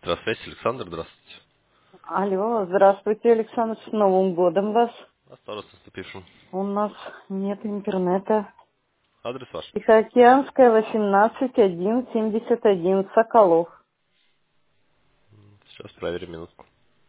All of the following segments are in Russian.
Электросвязь, Александр, здравствуйте. Алло, здравствуйте, Александр, с Новым годом вас. Вас с наступившим. У нас нет интернета. Адрес ваш. Тихоокеанская, 18-1-71, Соколов. Сейчас проверим минутку.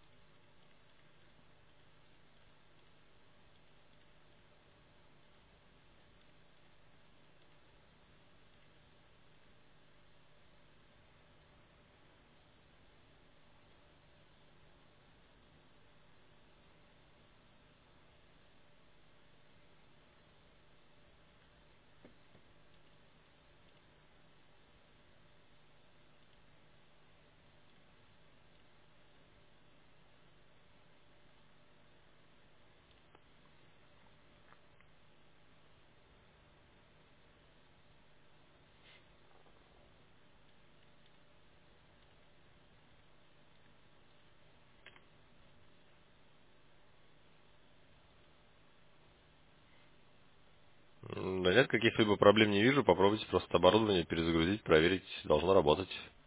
Да нет, каких-либо проблем не вижу. Попробуйте просто оборудование перезагрузить, проверить. Должно работать.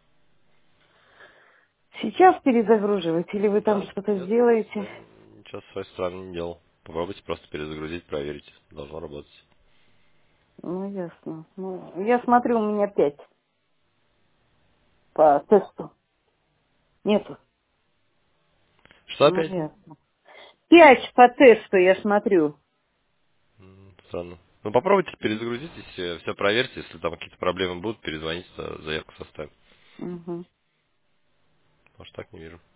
Сейчас перезагруживать или вы там Да, что-то нет, сделаете? я ничего с своей стороны не делал. Попробуйте просто перезагрузить, проверить. Должно работать. Ну, ясно. Ну, я смотрю, у меня 5 по тесту. Нету. Что Ну, опять? ясно. 5 по тесту я смотрю. Странно. Ну попробуйте перезагрузитесь, все проверьте. Если там какие-то проблемы будут, перезвоните, заявку составим. Угу. Может, так не вижу.